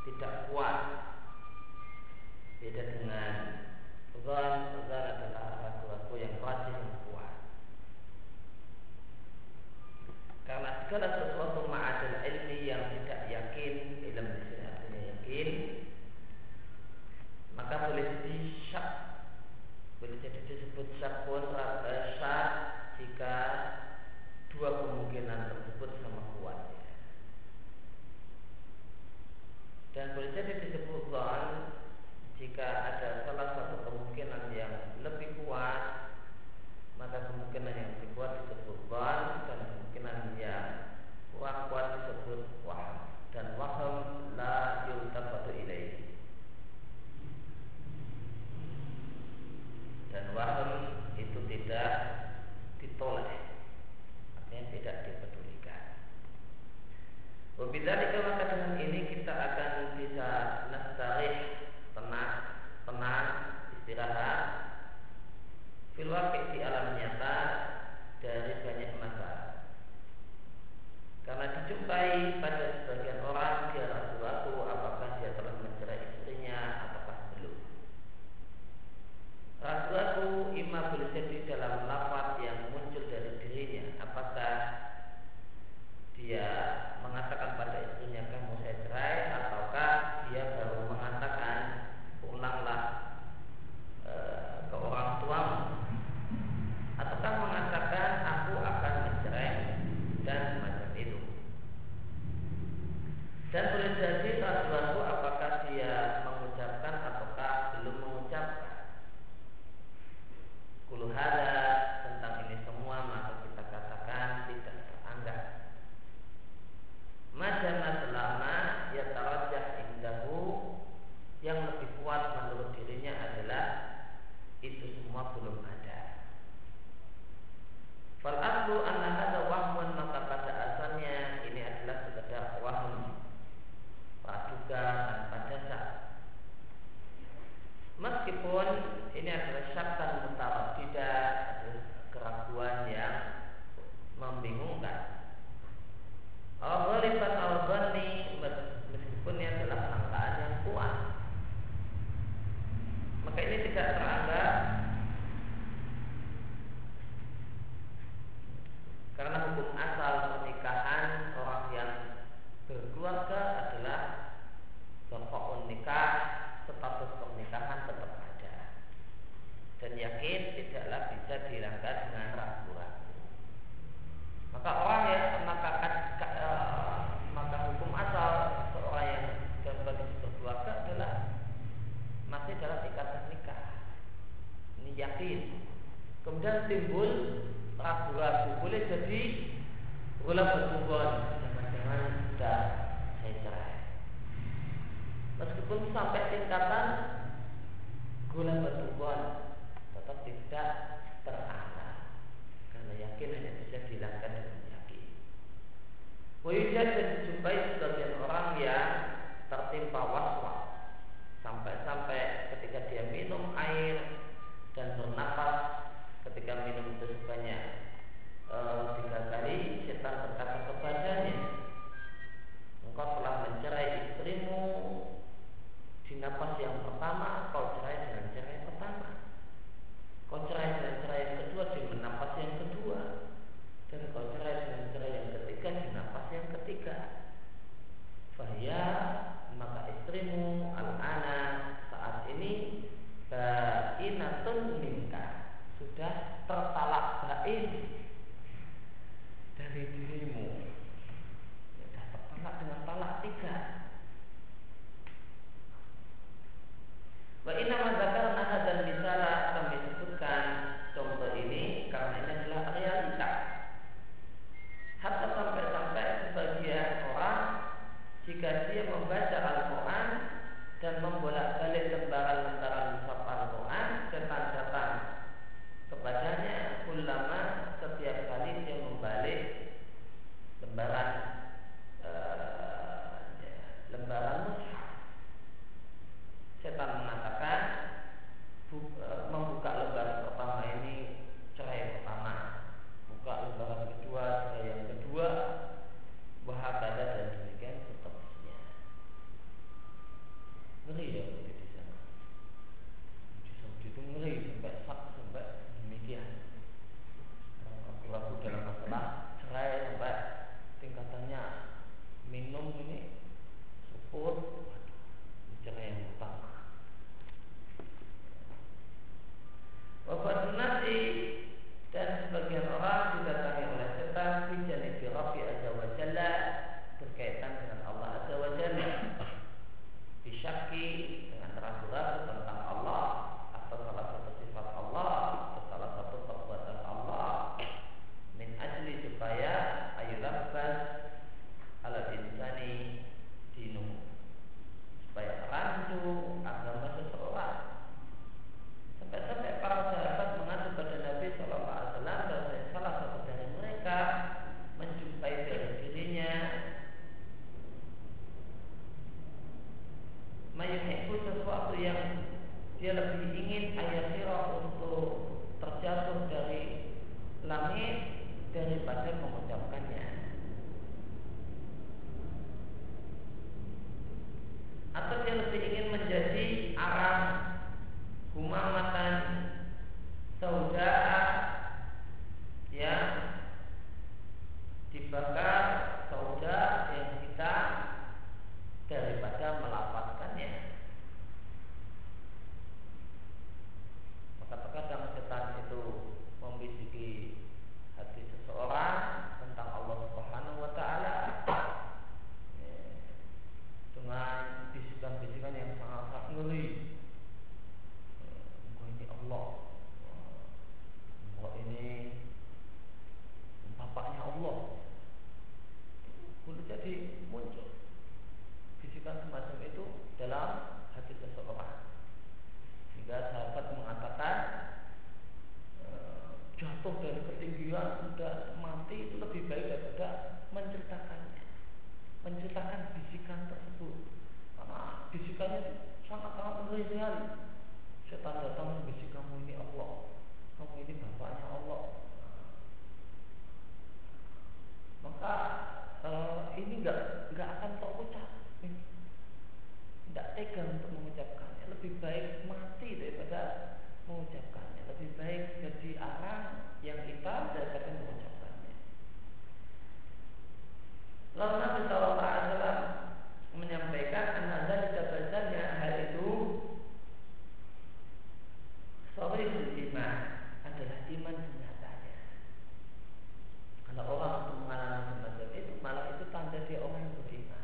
tidak kuat. Beda dengan zon adalah ragu-ragu yang rajih yang kuat. Karena segala sesuatu ma'adil ilmi yang tidak yakin, ilmu di sini artinya yakin, maka boleh jadi syak, boleh jadi disebut syak pun syak jika dua kemungkinan tersebut sama kuat. Dan boleh jadi disebut zon jika ada salah satu kemungkinan yang lebih kuat, maka kemungkinan yang lebih kuat disebut zon, dan kemungkinan yang kurang kuat disebut waham. Dan waham la yultafatu ilaihi. Dan waham itu tidak ditolak, artinya tidak dipedulikan. Wabidzalika, maka dengan ini kita akan bisa nastarih, tenang, istirahat fil waqi' di alam nyata dari banyak masalah. Karena dijumpai pada sebagian orang dia ragu-ragu apakah dia telah mencerai istrinya ataukah belum. Ragu-ragu imma boleh jadi dalam lafaz yang muncul dari dirinya, apakah dia mengatakan pada istrinya kamu saya cerai, ataukah dia baru mengatakan pulanglah ke orang tuamu, ataukah mengatakan aku akan mencerai dan semacam itu. Dan boleh jadi ragu-ragu apakah dia mengucapkan ataukah belum mengucapkan. Kullu hada, tentang ini semua maka kita katakan tidak teranggap. Madama selama ya tarajjah indahu, yang lebih kuat menurut dirinya adalah itu semua belum ada. Fal aslu anna hadza wahmun, maka pada asalnya ini adalah sekedar waham, praduga tanpa dasar. Meskipun ini adalah syakkan mutarak, tidak ada keraguan yang membingungkan. Al-ghalibah al-ghanni, meskipun ini adalah sangkaan yang kuat, maka ini tidak teranggap karena hukum asal pernikahan orang yang berkeluarga adalah pokok nikah, status pernikahan tetap ada, dan yakin tidaklah bisa dihilangkan dengan ragu-ragu. Maka orang ya maka hukum asal seorang yang dalam kondisi berkeluarga adalah masih dalam ikatan nikah. Ini yakin. Kemudian timbul ragu-ragu, boleh jadi gula berhubungan, jangan-jangan sudah saya cerai. Meskipun sampai tingkatan gula berhubungan, tetap tidak teranggap karena yakin hanya bisa dihilangkan dengan yakin. Wujud dan dijumpai sebagian orang yang tertimpa was-was sampai-sampai ketika dia minum air dan bernapas, ketika minum itu sebanyak 3 kali, setan berkata kepadanya, engkau telah mencerai istrimu di napas yang pertama, kau cerai dengan cerai pertama. Kau cerai dengan cerai yang kedua di napas yang kedua, dan kau cerai dengan cerai yang ketiga di napas yang ketiga. Fahya, maka istrimu al-ana saat ini ba'inatun minka, sudah tertalak bain dari dirimu, sudah tertalak dengan talak 3. Wa inna ma dzakarna hadzal misala, kami sebutkan contoh ini karena ini adalah realita. Hatta sampai sebagian orang jika dia membaca Al-Quran dan membolak-balik lembaran-lembaran mushaf Al-Quran, setan datang kepadanya ulama setiap kali dia membalik lembaran mushaf. Setan mengatakan membuka lembaran pertama ini cerai pertama, buka lembaran kedua cerai yang kedua, wahakala dan demikian seterusnya. dia lebih ingin ayasira untuk terjatuh dari langit daripada mengucapkannya, atau dia lebih ingin menjadi arang humamatan saudaa yang dibakar, sauda yang hitam, daripada melafazkannya. Maka terkadang setan itu membisiki hati seseorang tentang Allah Subhanahu wa taala dengan bisikan-bisikan yang sangat ngeri. Engkau ini Allah, engkau ini bapaknya Allah. Boleh jadi muncul bisikan semacam itu dalam hati seseorang, sehingga sahabat mengatakan jatuh dari ketinggian sudah mati itu lebih baik daripada menceritakannya, menceritakan bisikan tersebut, karena bisikannya sangat-sangat ngeri sekali. Setan datang membisik, kamu ini Allah, kamu ini bapaknya Allah. Maka ini nggak akan terucap, tidak tega untuk mengucapkannya. Lebih baik mati daripada mengucapkannya. Lebih baik jadi arang yang hitam daripada mengucapkannya. Lalu Nabi Sallallahu Alaihi Wasallam menyampaikan anazal bahasanya hal itu sahihul iman, adalah iman sebenarnya. Kalau orang untuk mengalami semacam itu, malah itu tanda dia orang yang beriman.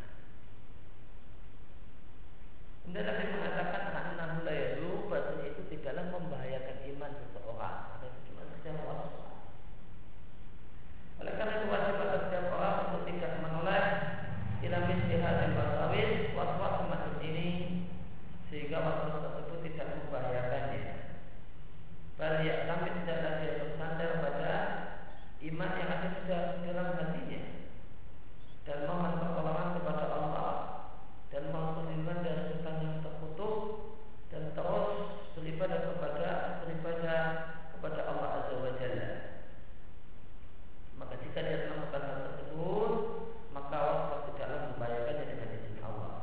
Kemudian Nabi mengatakan annahu la yadurru, bahasanya itu tidaklah membahayakan iman seseorang, karena itu cuma sekedar waswas. Oleh karena itu wajib atas setiap orang untuk tidak menoleh ila misli hadzal wasawis, waswas semacam ini, sehingga waswas tersebut tidak membahayakannya. Bal ya'tamid, tidaklah dia bersandar pada iman yang ada di dalam hatinya, dan mohon pertolongan kepada Allah, dan mohon perlindungan dari setan yang terkutuk, dan terus beribadah kepada Allah Azza wa Jalla. Maka jika dia melakukan hal tersebut, maka waswas tidaklah membahayakannya dengan izin Allah,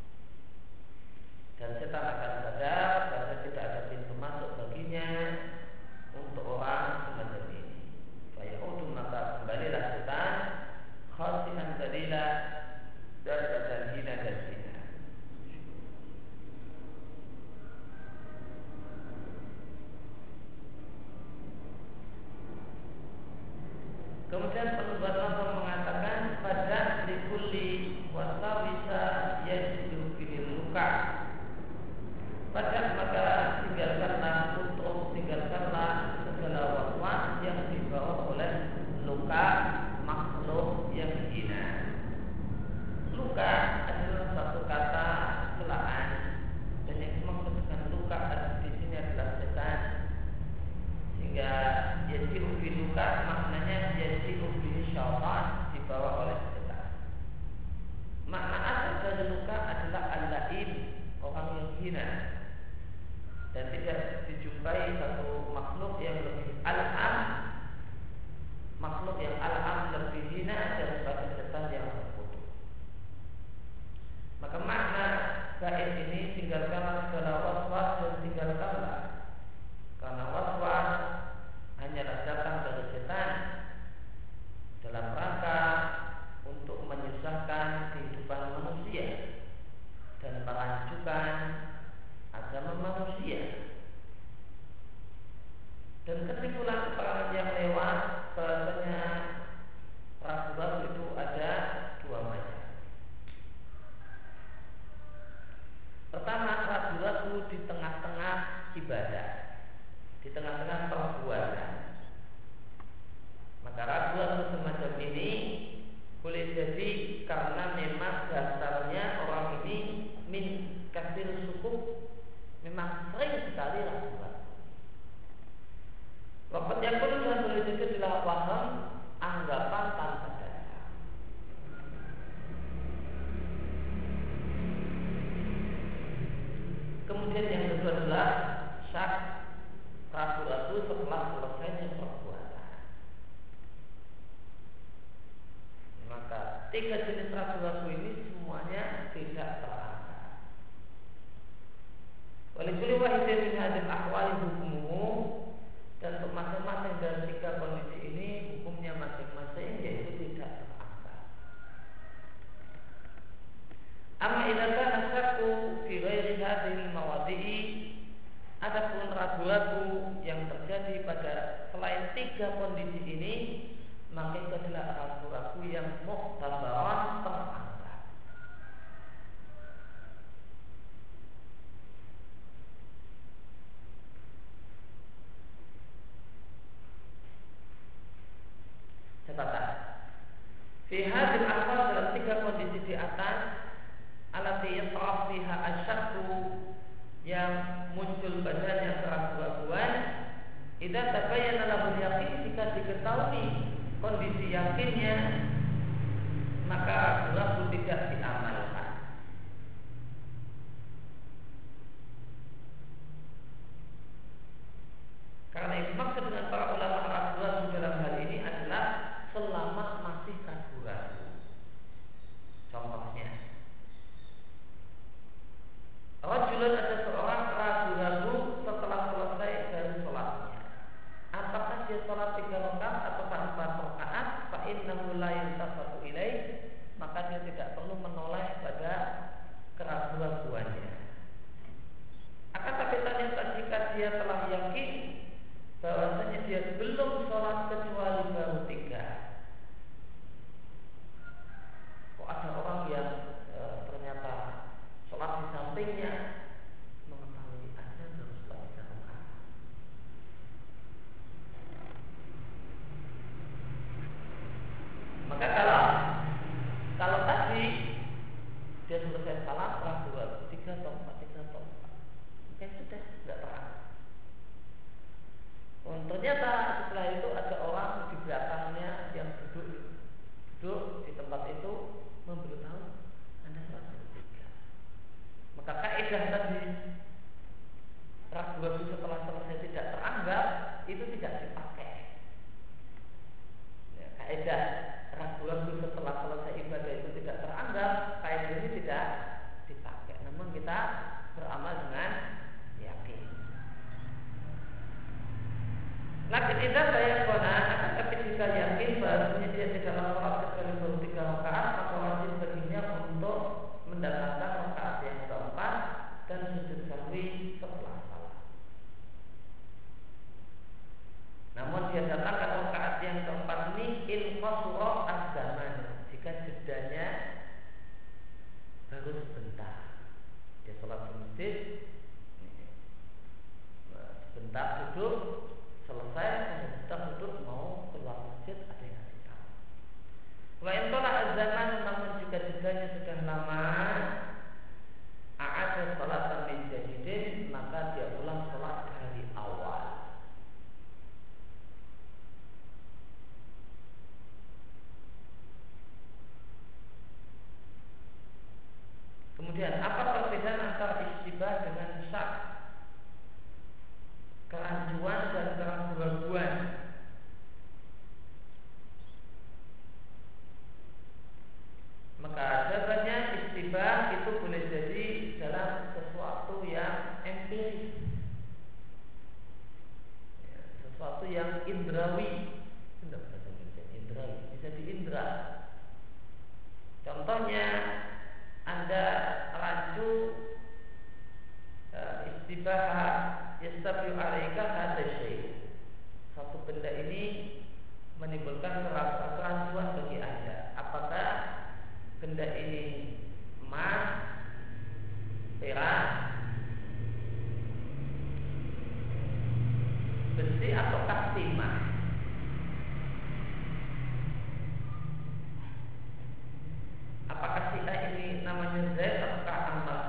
dan setan akan sadar bahwa tidak ada pintu masuk baginya untuk orang semacam ini. Maka kembalilah setan khasihan dalila, dan badan hina dan hina. Kemudian penubuat Nazar mengatakan pada likulli wasawisa yajidu fil luka. Pada maka tinggalkanlah segala waswas yang dibawa oleh luka makhluk yang hina. Luka adalah satu kata celaan, dan yang dimaksud dengan luka di sini adalah setan. Sehingga yaji'u bi luka maknanya yaji'u bi syaitan, dibawa oleh setan. Makna asal dari luka adalah al-la'in, orang yang hina. Dan tidak dijumpai satu makhluk yang lebih al-am, makhluk yang al-am lebih hina daripada setan yang terkutuk. Maka makna bait ini, tinggalkanlah segala waswas dan tinggalkanlah, karena waswas hanyalah datang dari setan dalam rangka untuk menyusahkan kehidupan manusia dan merancukan agama manusia. Dan kesimpulan keterangan yang lewat bahasanya ragu-ragu itu ada dua macam. Pertama, ragu-ragu di tengah-tengah ibadah, di tengah-tengah perbuatan. Maka ragu-ragu semacam ini boleh jadi karena memang dasarnya orang ini min kasir suku, memang sering sekali ragu-ragu. Waktu yang pun dan boleh jadi adalah paham anggapan tanpa dasar. Kemudian yang kedua adalah syak ragu-ragu setelah selesainya perbuatan. Maka tiga jenis ragu-ragu ini semuanya tidak terangkat. Walaupun wahidin min hadil ahwali hukmuhu, dan untuk masing-masing dari tiga kondisi ini hukumnya masing-masing yaitu tidak terangkat. Amma idza kana syakku fi ghairi hadhil mawadi'i, adapun ragu-ragu yang terjadi pada selain tiga kondisi ini, maka itu adalah ragu-ragu yang muhtabaran terangkat. Catatan. Fi hadhil ahwal, dalam tiga kondisi di atas, alati yatraf fiha asyakku, yang muncul padanya keraguan-raguan, idza tabayyana lahu yakin, jika diketahui kondisi yakinnya, maka ragu tidak diamalkan. Karena itu maksud dengan para ulama ragu-ragu dalam hal ini adalah selama masih ragu-ragu. Contohnya, rajulun, ada seorang ragu-ragu setelah selesai dari sholatnya, apakah dia sholat 3 rakaat atau 4 rakaat, fa innahu la yaltafatu ilaih, maka dia tidak perlu menoleh pada keraguan-raguannya. Akan tapi ternyata jika dia telah yakin bahwasanya dia belum sholat kecuali baru 3. Kok ada orang yang ternyata sholat di sampingnya mengetahui Anda baru sholat 3 rakaat. Maka kalau tadi dia selesai salat ragu-ragu 3 atau 4, maka sudah tidak terang. Ternyata setelah itu ada orang di belakangnya yang duduk di tempat itu memberitahu Anda sholat baru 3. Maka kaidah tadi ragu-ragu setelah selesai tidak teranggap itu tidak dipakai. Ya, kaidah ragu-ragu setelah selesai ibadah itu tidak teranggap, kaidah ini tidak dipakai. Namun kita beramal dengan yakin. Lakin idza tayaqqana, tapi jika yakin bahwasanya dia tidaklah sholat kecuali baru 3 rakaat, maka wajib baginya untuk mendapatkan rakaat yang keempat dan sujud sahwi setelah salat. Namun dia datangkan rakaat yang keempat ini in qasura az-zaman, jika jedanya baru sebentar. Dia sholat di masjid, sebentar duduk, selesai, sebentar duduk mau keluar masjid, ada yang ngasih tahu. Wa in tala az-zaman, namun jika jedanya sudah lama, a'ada sholatan min jadidin, maka dia ulang sholat dari awal. Kemudian apa perbedaan antara istibah dengan syak? Kerancuan dan keraguan-raguan. Maka jawabannya istibah itu boleh jadi dalam sesuatu yang empiris, ya, sesuatu yang indrawi. Tidak bahasa Indonesia indrawi, bisa diindra. Contohnya Anda rancu istibah yastabiu alaika hadza syai'. Satu benda ini menimbulkan kerancuan bagi Anda. Apakah benda ini emas, perak, besi ataukah timah? Apakah si A ini namanya Zaid ataukah Amr?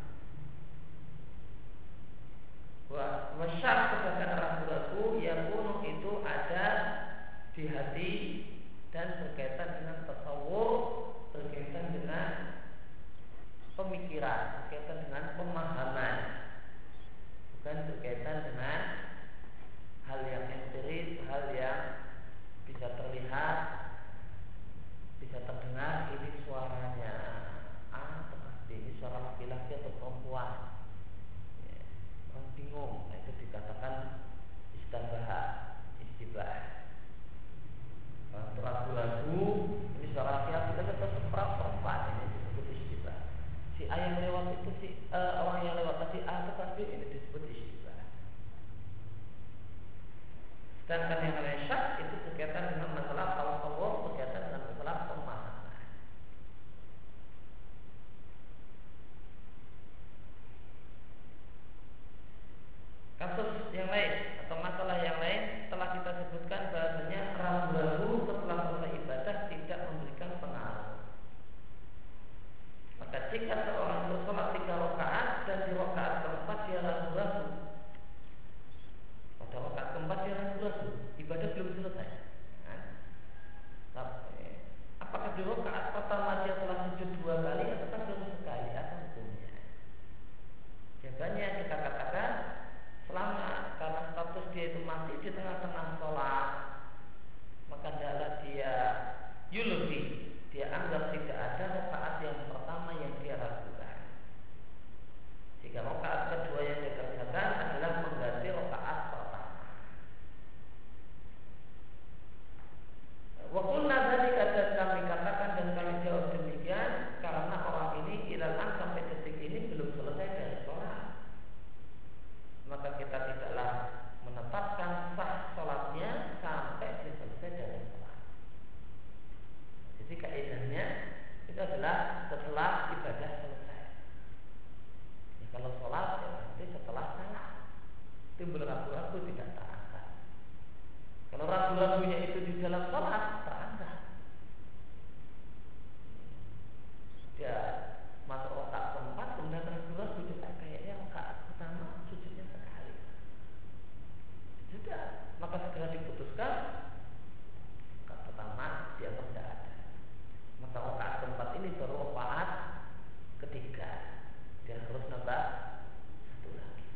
Wasyak, sedangkan ragu-ragu yakunu itu ada di hati dan berkaitan dengan tasawuf, berkaitan dengan pemikiran, berkaitan dengan pemahaman. bukan berkaitan dengan hal yang empiris, hal yang bisa terlihat, bisa terdengar. Ini suaranya atau ini suara laki-laki atau perempuan, ya, orang bingung. Nah, itu dikatakan istibah. Ragu-ragu ini suara laki-laki atau perempuan, ini disebut istibah. Si A yang lewat itu orang yang lewat tadi A tetapi ini disebut istibah. Sedangkan yang lain syak itu berkaitan dengan masalah tawaf, berkaitan dengan masalah pemahaman. Kasus yang lain atau masalah yang lain telah kita sebutkan bahasanya ragu-ragu setelah selesai ibadah tidak memberikan pengaruh. Maka jika seorang bersolat 3 rakaat dan di rakaat keempat dia ragu-ragu, pada rakaat keempat dia ragu-ragu, ibadah belum selesai. Apakah di rakaat pertama dia telah sujud 2 kali atau baru sekali atau hukumnya? Jawabannya kita katakan selama karena status dia itu masih di tengah-tengah sholat, maka adalah dia yulhi, dia anggap tidak ada rakaat yang pertama yang dia ragukan. Jika rakaat kedua yang dia kerjakan adalah mengganti rakaat pertama. Wakulna tadi kami katakan dan kami jawab demikian karena orang ini ilahan sampai detik ini belum selesai dari sholat. Maka kita tidaklah menetapkan sah sholatnya sampai dia selesai dari sholat. Jadi kaidahnya itu adalah setelah ibadah selesai. Ya, kalau sholat ya nanti setelah salam. Timbul ragu-ragu tidak terangkat. Kalau ragu-ragunya itu di dalam sholat terangkat. Dia masuk rakaat keempat kemudian ragu-ragu juga kayaknya rakaat pertama sujudnya sekali. Sudah, maka segera diputuskan rakaat pertama dia tidak ada. Maka rakaat keempat ini baru rakaat ketiga. Dia harus nambah 1 lagi.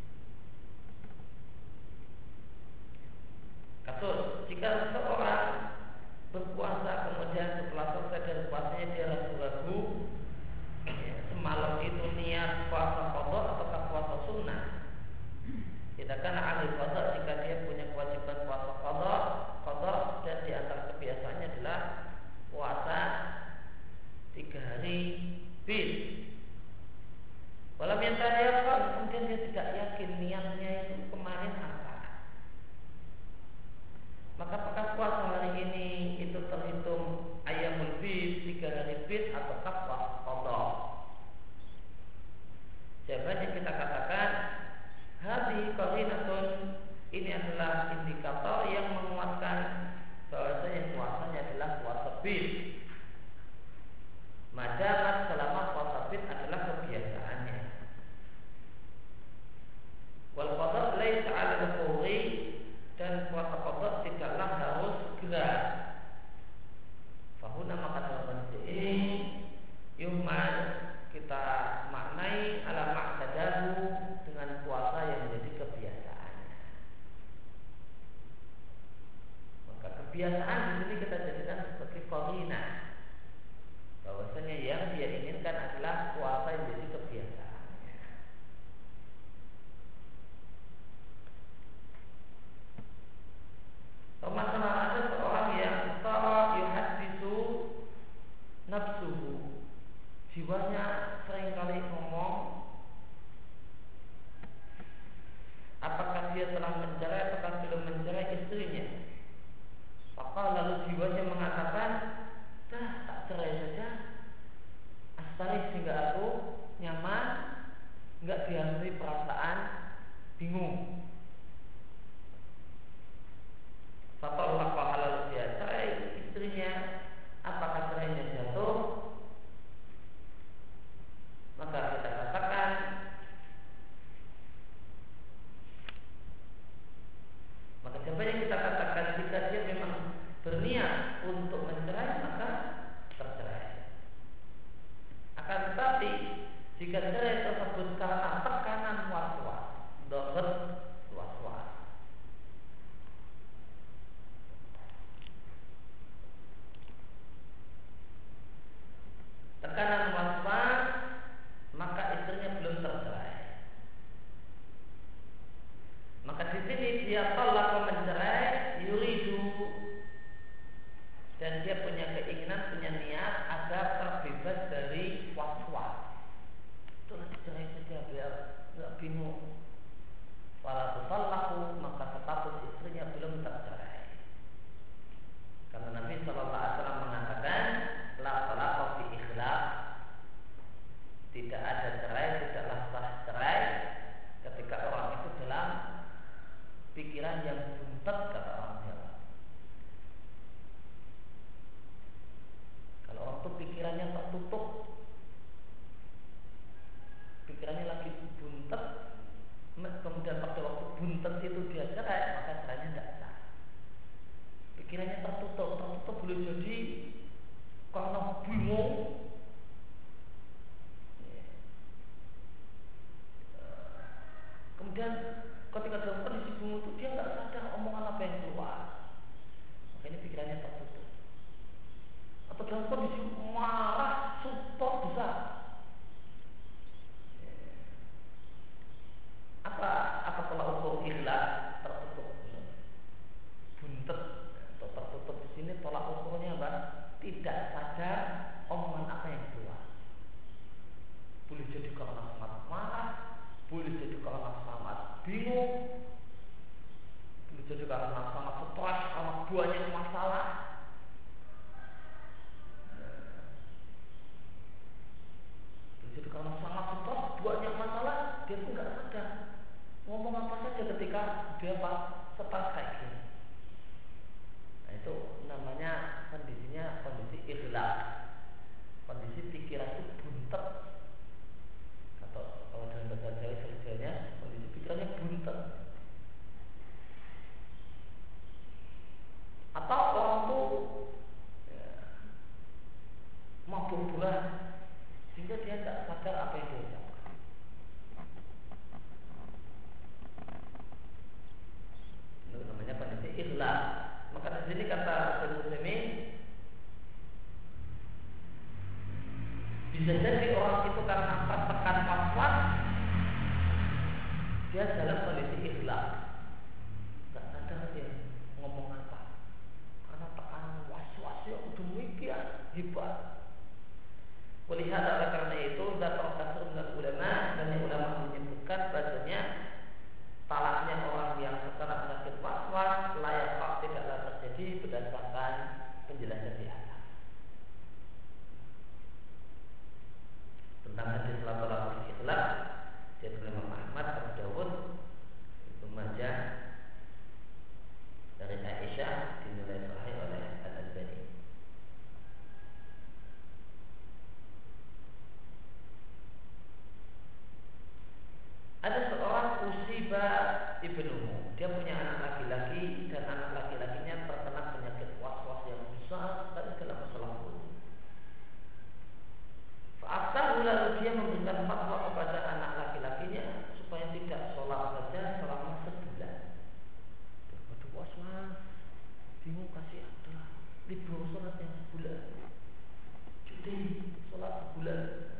Kasus jika seorang berpuasa kemudian setelah selesai dari puasanya dia ragu-ragu, ya, semalam itu niat puasa qadha atau puasa sunnah. Kita kan ahli qadha jika dia punya kewajiban puasa qadha dan di antara kebiasaannya adalah puasa 3 hari bid. Walau yang tadi kemudian dia tidak yakin niatnya itu kemarin apa. Maka apakah puasa hari ini itu terhitung ayyamul bid 3 hari bid atau puasa qadha? Jawabannya kita katakan hadhi qarinatun, ini adalah indikator yang menguatkan bahwasanya puasanya adalah puasa bid. Madamat selama puasa bid adalah kebiasaannya. Wal qadha laisa 'ala al-fawri, dan puasa qadha tidaklah harus segera. Fahuna maka dalam ini yuman kita maknai ala ma'tadahu dengan puasa yang menjadi kebiasaannya. Maka kebiasaan di sini kita jadikan sebagai qarinah, bahwasanya yang dia inginkan adalah puasa yang menjadi kebiasaannya. Permasalahan ada seorang yang tara yuhaddisu nafsuhu, jiwanya seringkali ngomong apakah dia telah mencerai ataukah belum mencerai istrinya. Maka lalu jiwanya mengatakan, dah tak cerai saja, astari sehingga aku nyaman, enggak dihantui perasaan bingung. Fatullah halal dia cerai istrinya, apakah cerainya jatuh? Maka kita katakan jawabannya kita katakan jika dia memang berniat untuk mencerai maka tercerai. Akan tetapi jika cerai tersebut karena tekanan was-was, dia talak mencerai, yuridu, dan dia punya keinginan, punya niat agar terbebas dari was-was. Itulah cerai saja biar nggak bingung. Fala tusallaku, maka status istrinya belum tercerai. Karena Nabi Shallallahu Alaihi Wasallam mengatakan, la talaqa fi ikhlaq, tidak ada cerai, tidaklah sah cerai ketika orang itu dalam pikiran yang buntet, kata orang Jawa. Kalau orang itu pikirannya tertutup, pikirannya lagi buntet, kemudian pada waktu buntet itu dia cerai, maka cerainya tidak sah. Pikirannya tertutup boleh jadi karena bingung, kemudian ketika dalam kondisi bingung itu dia nggak sadar omongan apa yang keluar, maka ini pikirannya tertutup. Atau dalam kondisi marah super besar, apa tolak ukur ikhlas tertutup, buntet atau tertutup di sini tolak ukurnya apa? Tidak sadar omongan apa yang keluar. Boleh jadi karena sangat marah, boleh jadi karena sangat bingung, boleh jadi karena sangat stres karena banyak masalah. Boleh jadi karena sangat stres banyak masalah, dia pun nggak sadar ngomong apa saja ketika dia stres kayak gini. Nah, itu namanya kondisinya kondisi ikhlas, kondisi pikiran itu buntet, atau kalau dalam bahasa Jawa sebetulnya kondisi pikirannya buntet. Atau orang itu mabuk berat sehingga dia tidak sadar apa yang dia ucapkan. Itu namanya kondisi ikhlas. Maka di sini kata Syekh Utsaimin, bisa jadi orang itu karena tertekan was-was, dia dalam kondisi ikhlas, nggak sadar dia ngomong apa, karena tekanan was-was yang demikian hebat. Melihat oleh karena itu, datang kasur dengan ulama, dan yang ulama menyebutkan bahasanya talaknya orang yang terkena penyakit was-was layak tidaklah terjadi berdasarkan penjelasan di atas tentang hadis la talaqa fi ikhlaq. Dari Imam Ahmad, Abu Dawud, Ibnu Majah, dari Aisyah, dinilai sahih oleh Al-Albani. Ada seorang usiba ibnuhu, dia punya anak laki-laki dan anak laki-lakinya terkena penyakit was-was yang besar dan dalam masalah hukum. Fa'aftahu, lalu dia memberikan fatwa kepada anak laki-lakinya supaya tidak sholat saja selama sebulan. Waduh, was-was, bingung, kasih ada libur sholat yang sebulan, cuti sholat sebulan.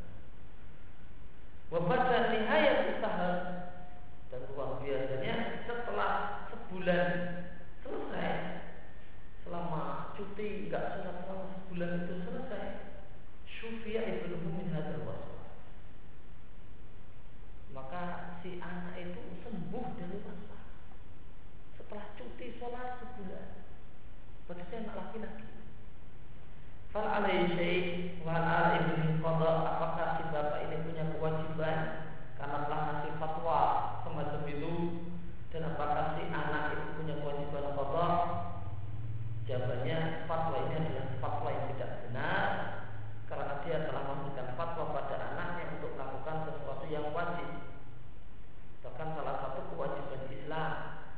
Wabaca nihayat usaha, dan luar biasanya setelah sebulan selesai, selama cuti nggak sholat selama sebulan itu selesai, syufiya ibnuhu min hadzal waswas, maka si anak itu sembuh dari waswas setelah cuti sholat sebulan. Berarti saya anak laki-laki. Fal alaihi syai' wa ala ibnihi qada, apakah si bapak ini punya kewajiban karena telah ngasih fatwa semacam itu, dan apakah si anak itu punya kewajiban qada? Jawabannya, fatwa ini adalah fatwa yang tidak benar, karena dia telah memberikan fatwa pada anaknya untuk melakukan sesuatu yang wajib, bahkan salah satu kewajiban Islam.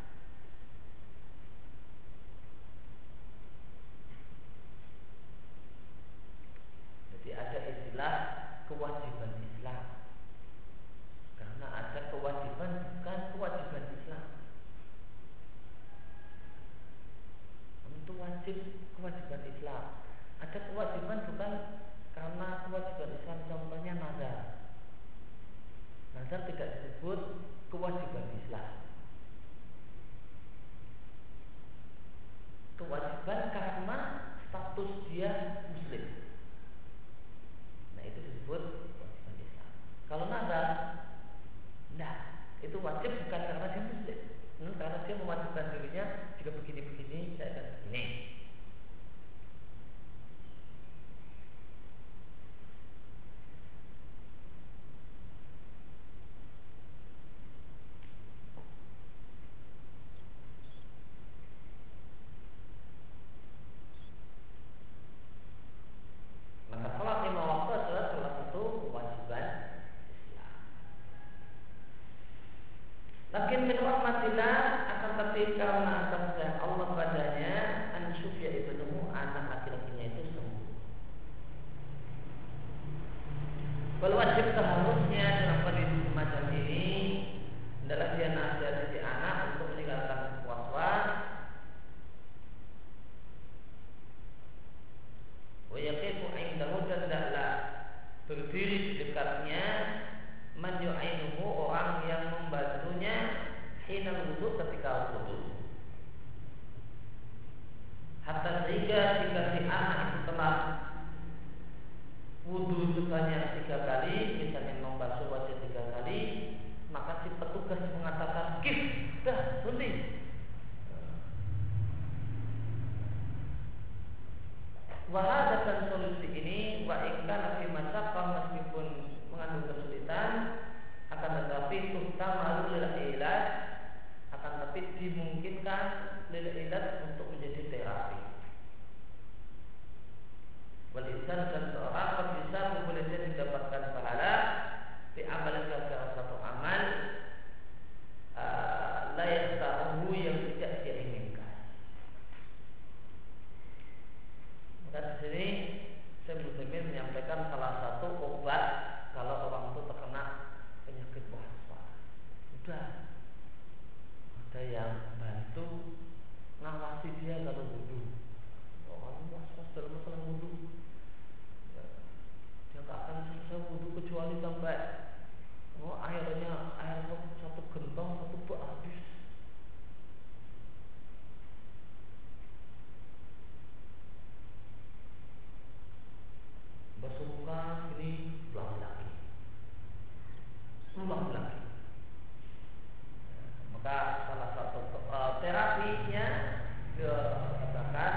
Jadi ada istilah kewajiban Islam, karena ada kewajiban bukan kewajiban Islam. Itu wajib kewajiban Islam. Ada kewajiban bukan karena kewajiban Islam, contohnya nazar. Nazar nazar. Nah, itu wajib bukan karena dia muslim, karena dia mewajibkan dirinya jika begini-begini saya akan begini. Maka sholat 5 waktu adalah salah satu kewajiban Islam. Lakin min rahmatillah, akan tapi karena akan sayang Allah padanya, an Sufyan ibnuhu, anak laki-lakinya itu sembuh. Kalau wajib seharusnya dalam kondisi semacam ini adalah dia nasihati anak untuk meninggalkan was-was, wa yaqifu indahu, dan hendaklah berdiri di dekatnya, man yu'inuhu, orang yang membantunya, hinal wudu, ketika wudu. Hatta sehingga jika si anak itu telah wudu sebanyak 3 kali, misalnya membasuh wajah 3 kali, maka si petugas mengatakan, "Kif, dah berhenti." Wahadakan solusi ini wa ingkan lebih masyarakat, meskipun mengandung kesulitan, akan tetapi malu lil ilat, akan tetapi dimungkinkan lil ilat untuk menjadi terapi. Wal insan, dan seorang bisa boleh jadi mendapatkan pahala di amal gara satu amal layak tahu yang tidak dia inginkan. Maka di sini saya menyampaikan salah satu obat kalau orang itu terkena penyakit waswas. Udah ada yang bantu ngawasi dia kalau wudu. Orang waswas dalam masalah wudu, dia tak akan selesai wudu kecuali sampai air satu gentong, satu bak habis. Basuh muka ini ulang lagi. Maka salah satu terapinya dia katakan,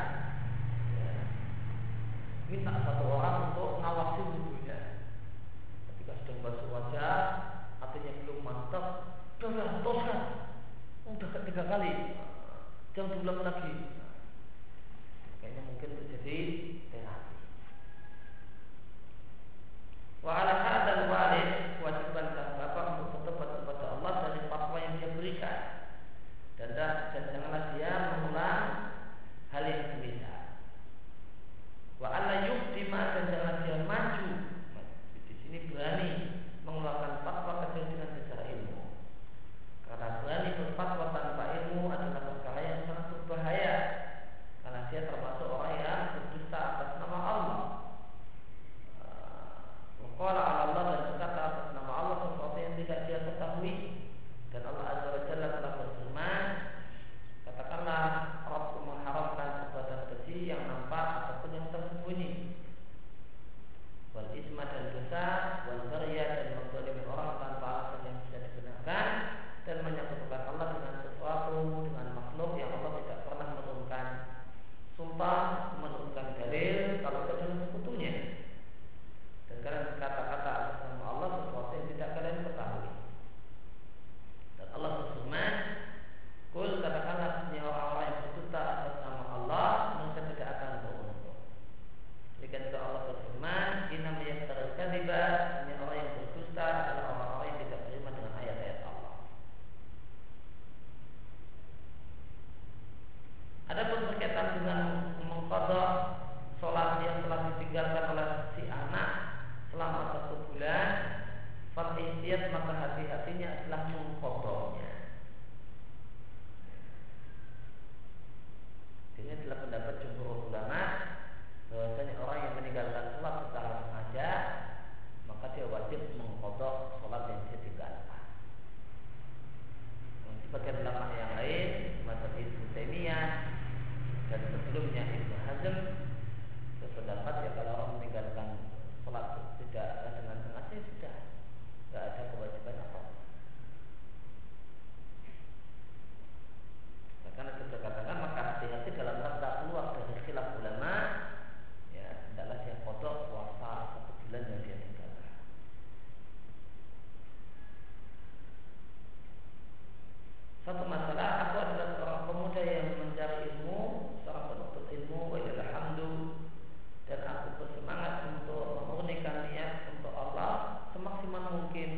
minta satu orang untuk ngawasi wudunya. Ketika sedang basuh wajah, artinya belum mantap, teruskan. Udah 3 kali, jangan diulang lagi. Kayaknya mungkin terjadi terapi. Wa ala hadzal walid, kewajiban sang bapak untuk bertobat kepada Allah dari fatwa yang dia berikan, dan janganlah dia mengulang hal yang semisal. Wa alla yuqdima, dan jangan dia maju. Di sini berani mengeluarkan fatwa kecuali dengan secara ilmu, karena berani berfatwa tanpa ilmu adalah perkara yang sangat berbahaya, karena dia termasuk orang yang berdusta atas nama Allah. Qala Allah, dan berkata atas nama Allah sesuatu yang tidak dia ketahui. Dan Allah Azza wa Jalla telah berfirman, katakanlah Rabbku mengharamkan perbuatan keji yang nampak ataupun yang tersembunyi, wal isma, dan dosa, wal baghya, dan menzalimi orang tanpa alasan yang bisa dibenarkan, dan menyekutukan Allah dengan sesuatu, dengan makhluk yang Allah tidak pernah menurunkan sultan, menurunkan dalil kalau tidak dalam sekutunya. Dan kalian berkata-kata atas nama Allah sesuatu yang tidak kalian ketahui. Dan Allah berfirman, kul, katakanlah sesungguhnya orang-orang yang berdusta atas nama Allah, mereka tidak akan beruntung. Demikian juga Allah berfirman, inna yaftaril kadhiba, sesungguhnya orang yang berdusta adalah orang-orang yang tidak beriman dengan ayat-ayat Allah. Adapun berkaitan dengan mengqadha sholat yang telah ditinggalkan oleh si anak selama 1 bulan, fal-ihtiyat, maka hati-hatinya adalah mengqadhanya. Ini adalah pendapat jumhur ulama, bahwasanya orang yang meninggalkan sholat secara sengaja, maka dia wajib mengqadha sholat yang dia tinggalkan. Sebagian ulama yang lain, semacam Ibnu Taimiyah dan sebelumnya Ibnu Hazm, berpendapat ya kalau orang meninggalkan sholat tidak dengan sengaja, sudah tidak mungkin.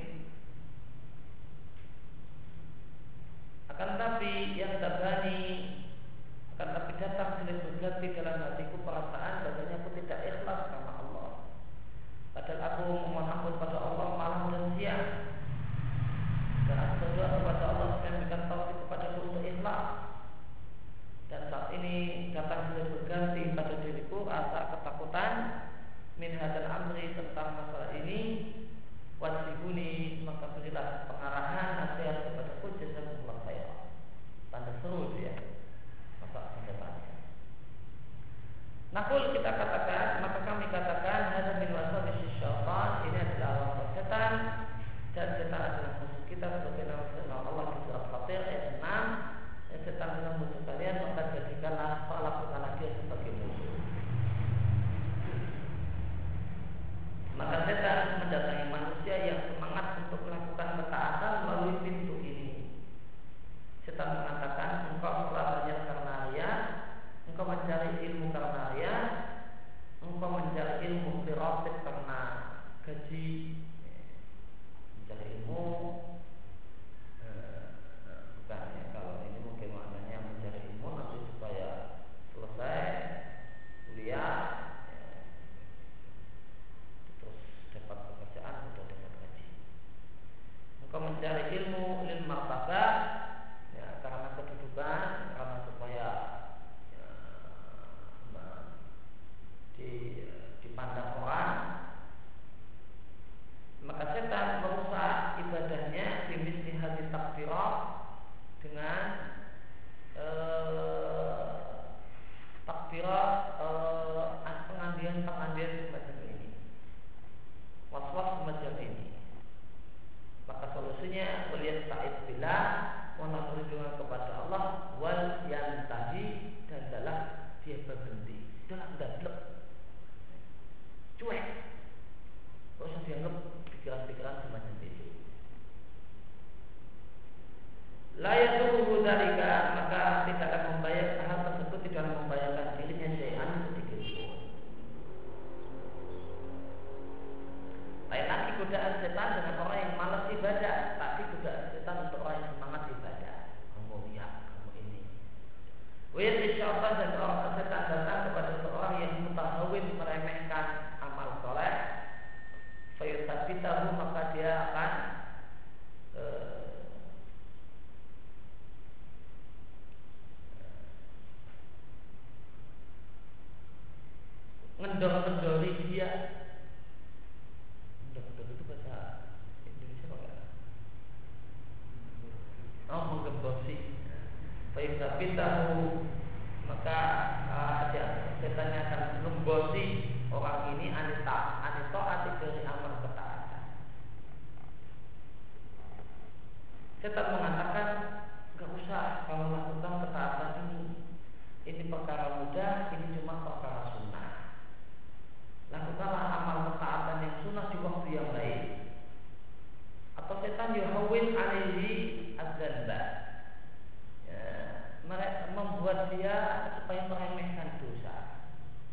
Akan tapi yang tabani, akan tapi datang silih berganti dalam hatiku perasaan bahwasanya aku tidak ikhlas karena Allah. Padahal aku memohon ampun pada Allah malam dan siang. Dan aku berdoa kepada Allah supaya memberikan taufik kepadaku untuk ikhlas. Dan saat ini datang silih berganti pada diriku rasa ketakutan min hadzal amri tentang masalah ini. Wajibuni, maka berilah pengarahan nasihat kepadaku jazakumullah khairan. Tanda seru dia. Masa tanda tanya. Nakul kita katakan, maka kami katakan hadza min wasawisi syaitan, ini adalah waswas setan dan setan adalah musuh kita sebagai nama Allah di surah Fatir ayat 6. Yang setan adalah musuh kalian, maka jadikanlah lakukanlah dia sebagai musuh. Maka setan mendatangi manusia yang semangat untuk melakukan ketaatan melalui pintu ini. Setan mengatakan, engkau telah belajar karena ria, engkau mencari ilmu karena ria, engkau mencari ilmu firasat karena gaji, mencari ilmu bukan ya, kalau ini mungkin maknanya mencari ilmu nanti supaya selesai kuliah dapat pekerjaan atau dapat gaji. Engkau mencari ilmu lil martabah, ya, karena kedudukan, karena supaya ya, dipandang orang. Maka setan merusak ibadahnya bimisli hati takdirah dengan takdirah pengandian semacam ini, was-was semacam ini. Maka solusinya melihat ta'id billah, mohon perlindungan kepada Allah, wal yantahi, dan adalah dia berhenti, dalam dablek, cuek, gak usah dianggap pikiran-pikiran semacam itu. La yadurruhu dzalika, maka tidaklah membayar hal tersebut, tidaklah membayarkan dirinya syai'an sedikit pun. Lain lagi godaan setan dengan orang yang malas ibadah. Tapi godaan setan untuk orang yang semangat ibadah. Kamu lihat, kamu ini. Wiyati syaitan, dan orang setan datang kepada seorang yang mutahawin, meremehkan amal soleh. Fayutabitahu, maka dia akan ngendor-ngendori dia. Ngendor itu bahasa Indonesia apa ya? Oh, menggembosi. Fayutabitahu, maka setannya akan menggembosi orang ini anita dari amal ketaatan. Setan mengatakan, gak usah kamu lakukan ketaatan ini perkara mudah, ini cuma perkara sunnah. Lakukanlah amal ketaatan yang sunnah di waktu yang baik. Atau setan yuhawwin alaihi az-zanba, ya, membuat dia supaya meremehkan dosa.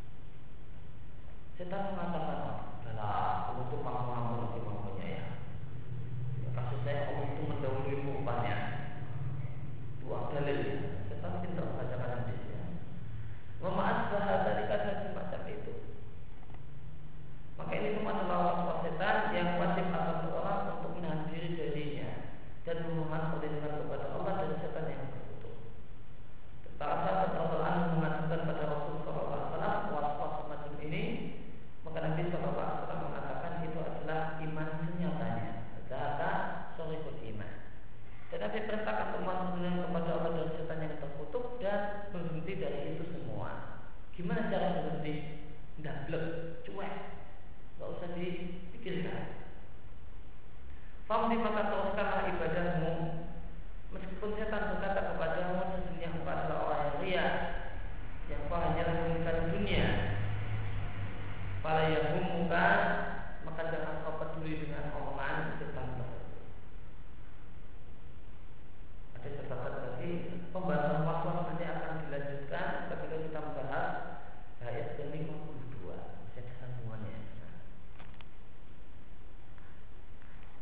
Setan mengatakan, adalah kamu itu mampu lagi mampunya ya. Kasus saya Allah itu mendahuluimu rupanya. Dua dalil. Setan pintar membacakan hadisnya. Memaaf bahasa dikasih semacam itu. Maka ini semua adalah waswas setan yang wajib atas seorang untuk menahan diri darinya dan memohon perlindungan kepada Allah dari setan yang terkutuk. Salah satu persoalan mengajukan pada Rasulullah SAW waswas semacam ini, maka Nabi SAW mengatakan itu adalah iman senyatanya. Zata sorikul iman. Dan Nabi perintahkan umat perlindungan kepada Allah dari setan yang terkutuk dan berhenti dari itu semua. Gimana cara berhenti? Ndablek, cuek, gak usah dipikirkan. Famdi, maka teruskanlah ibadahmu, meskipun setan berkata kepadamu sesungguhnya engkau adalah orang yang ria, yang kau hanyalah menginginkan dunia. Fala yahumuka, maka jangan kau peduli dengan omongan setan tersebut. Ada catatan tadi, pembahasan waswas nanti akan dilanjutkan ketika kita membahas ayat ke-52. Saya sambungannya.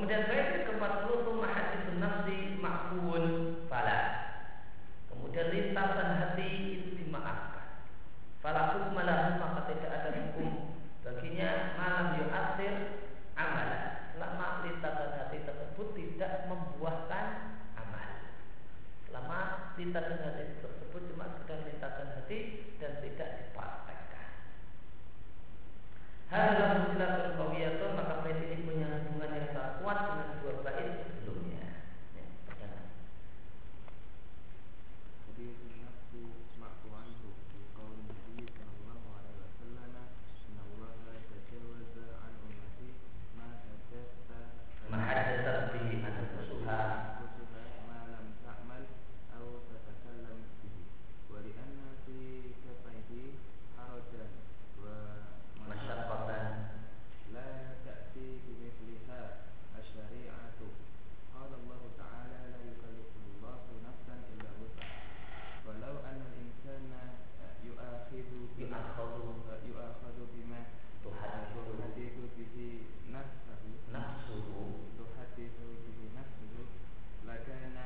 Kemudian baik ke-40 tsumma haditsun nafsi ma'fun fala. Kemudian lintasan hati itu dimaafkan. Fala hukma lahu, maka tidak ada hukum baginya malam yu'athir amalan, selama lintasan hati tersebut tidak membuahkan amal. Selama lintasan hati tersebut cuma sekedar lintasan hati dan tidak dipraktekkan. Hadza silatul qawiyatun, maka bait ini punya hubungan yang sangat kuat dengan dua bait sebelumnya. Ya, pertanyaan. Jadi nafsi ma'fu anhu fi qauli Nabi sallallahu alaihi wasallam innallaha tajawaza an ummati ma hadatsa bihi anfusuha ma lam ta'mal aw tatakallam bihi wa li anna fi kafaihi harajan wa masyaqqatan la ta'ti bimithliha asy-syari'atu. Qala Allah ta'ala la yukallifullahu nafsan illa wus'aha walau anna al-insana yu'akhadhu bima tuhadithu bihi nafsuhu lakana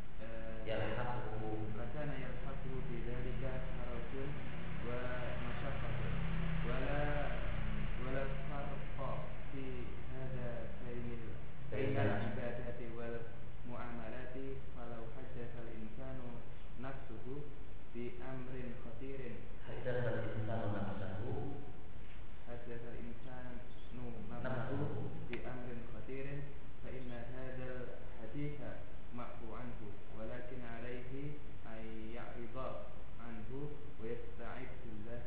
yalhaquhu bidzalika harajun wa masyaqqatun wala farqa fi hadzatayn bainal ibadati wal muamalati falau haddatha al-insanu nafsuhu bi amrin khatirin haddatsa al-insanu nafsuhu bi amrin khatirin fa inna hadzal haditha ma'fu anhu walakin alayhi ay ya'rida anhu wa yasta'idha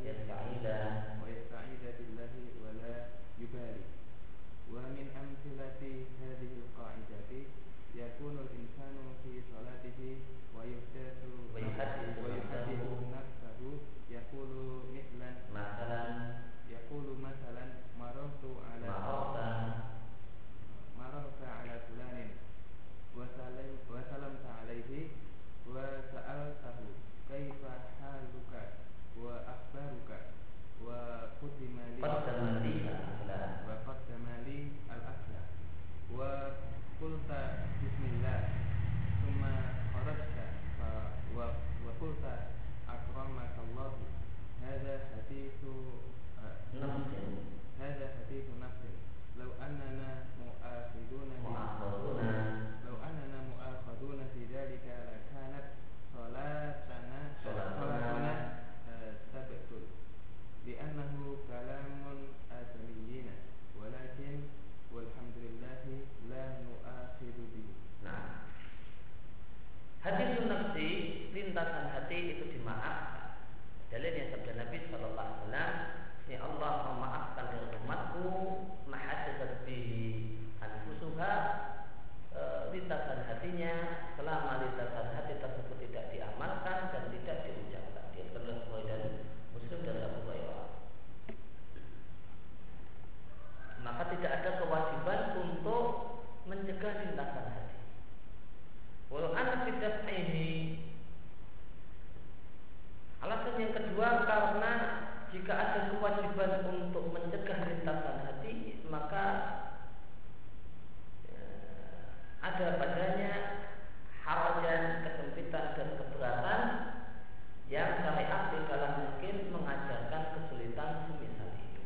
billahi wa la yubali. Wa min amthilati hadhihi al-qa'idati yakunu al-insanu fi salatihi wa yuhaddithu nafsahu yaqulu mathalan marartu ala fulanin wa salamta alaihi wa sa'altahu kaifa haluka wa akhbaruka wa qaddama li al-akla wa qulta bismillah thumma kharajta wa qulta akramakallah. Hadha hadithu nafsin law annana mu'akhaduna fi dhalika lakanat salatuna tabtul li'annahu kalamun adamiyyina walakin walhamdulillahi la nu'akhidu bihi. Nah, haditsun nafsi, lintasan hati itu dimaafkan. Dalilnya sabda Nabi sallallahu alaihi wasallam, ya Allah memaafkan dari umatku mahaddatsat bihi anfusuha, lintasan hatinya selama lintasan hati tersebut tidak diamalkan dan tidak diucapkan. Dia terlihat dari Muslim dari Abu Hurairah. Maka tidak ada kewajiban untuk mencegah lintasan hati. Walau anak tidak ini. Alasan yang kedua, karena jika ada kewajiban untuk mencegah lintasan hati, maka ada padanya harajan, kesempitan dan keberatan yang syariat tidaklah mungkin mengajarkan kesulitan semisal itu.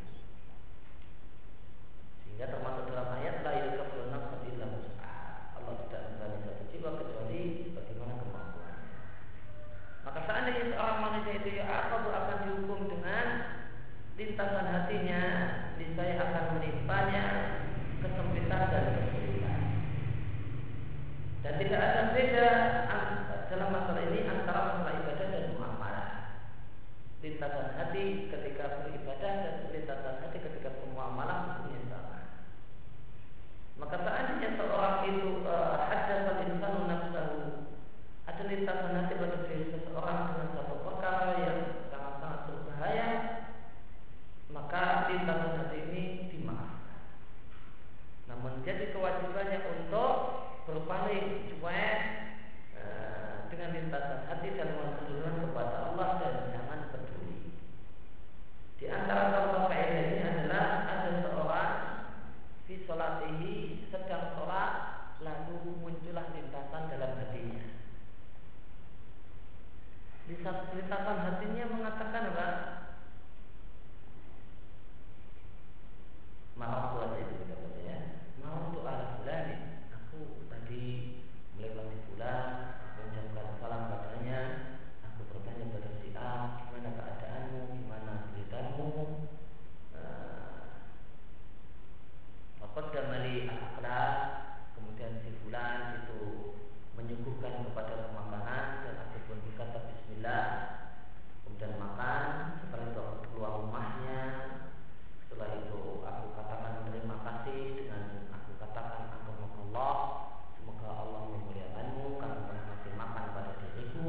Sehingga termasuk dalam ayat la yukallifu nafsan illa wus'aha. Allah tidak membebani satu jiwa kecuali bagaimana kemampuannya. Maka seandainya seorang manusia itu akan dihukum dengan lintasan hatinya, niscaya akan menimpanya kesempitan dan kesulitan. Dan tidak ada beda dalam masalah ini antara masalah ibadah dan muamalah. Lintasan hati ketika beribadah dan lintasan hati ketika bermuamalah hukumnya sama. Maka seandainya seorang itu haddatsal insanu nafsahu, ada lintasan hati pada diri seseorang dengan satu perkara yang sangat-sangat berbahaya, maka lintasan hati ini dimaafkan. Namun jadi kewajibannya untuk berpaling cuek dengan lintasan hati dan menghadap kepada Allah dan jangan peduli. Di antara contoh kaidah ini sholatihi, sedang sholat, lalu muncullah lintasan dalam hatinya. Lintasan hatinya mengatakan apa? Maaf buat itu kita baca ya. Mau untuk ala fulani, aku tadi melewati fulan, aku mengucapkan salam padanya, aku bertanya pada si A, gimana keadaanmu, gimana ceritamu. Faqad mali al-akhlaq, kemudian si fulan itu menyuguhkan kepada makanan dan aku pun berkata bismillah, kemudian makan. Setelah itu aku keluar rumahnya. Setelah itu aku katakan terima kasih dengan aku katakan Allah, semoga Allah memuliakanmu karena telah kasih makan pada diriku.